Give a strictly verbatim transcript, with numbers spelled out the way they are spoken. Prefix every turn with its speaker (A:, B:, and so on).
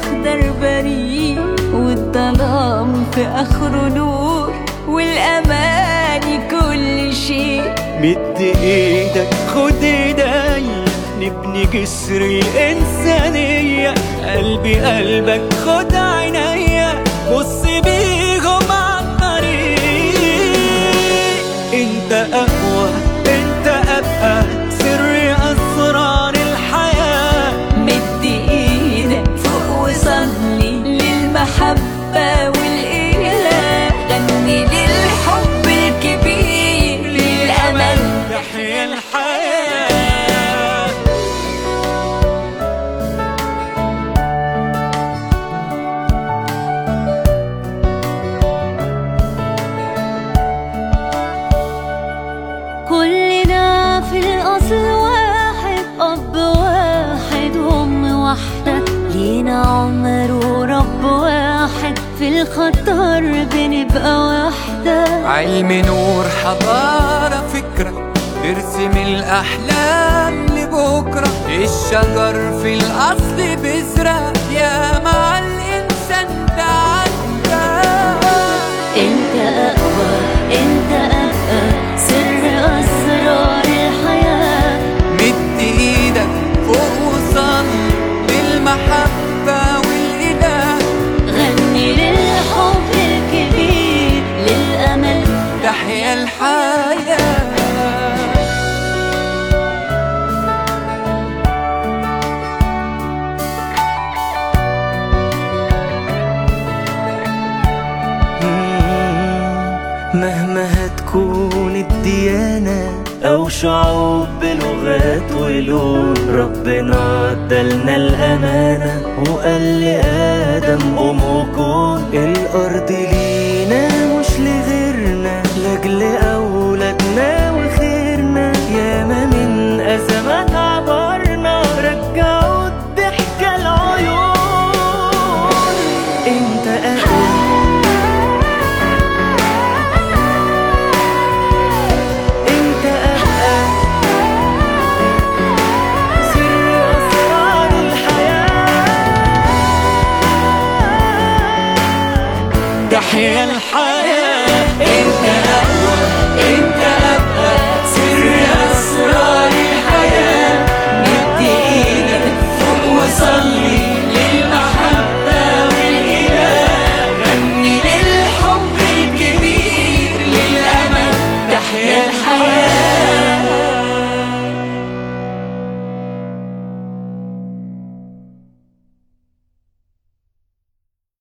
A: أخضر بريء، والظلام في آخره نور، والأماني كل شيء.
B: مد ايدك خد ايديا نبني جسر الإنسانية، قلبي قلبك خد عينيا بص بيهم عالطريق. انت أقوى انت أبقى سر أسرار الحياة.
A: مد ايدك فوق وصلي للمحبة والإله، غني للحب الكبير للأمل
B: تحيا الحياة.
A: كلنا في الأصل واحد، أب واحد وأم واحدة، لينا عمر ورب واحد، في الخطر بنبقى واحدة.
C: علم نور حضارة فكرة ترسم الأحلام لبكرة، الشجر في الأصل بذرة يا مع الإنسان تعدى.
A: انت أقوى انت أبقى سر أسرار الحياة.
C: مد إيدك فوق وصل للمحبة والإله،
A: غني للحب الكبير للأمل
C: تحيا الحياة.
B: مهما هتكون الديانة أو شعوب بلغات ولون، ربنا ادالنا الأمانة وقال لآدم قوم وكون. الأرض لينا مش لغيرنا، لأجل أولادنا وخيرنا، ياما من أزمات عبرنا رجعوا الضحكة العيون. انت أقوى تحيا الحياة.